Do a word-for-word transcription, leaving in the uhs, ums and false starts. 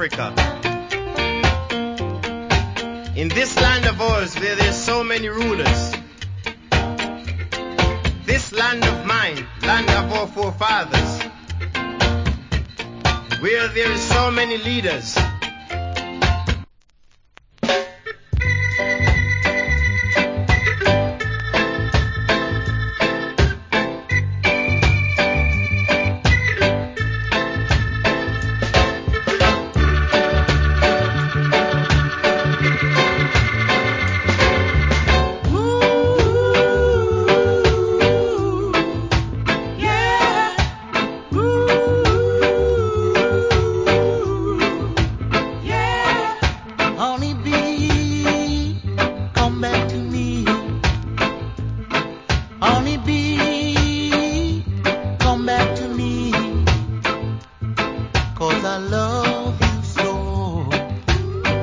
Africa. In this land of ours where there's so many rulers, this land of mine, land of our forefathers, where there is so many leaders,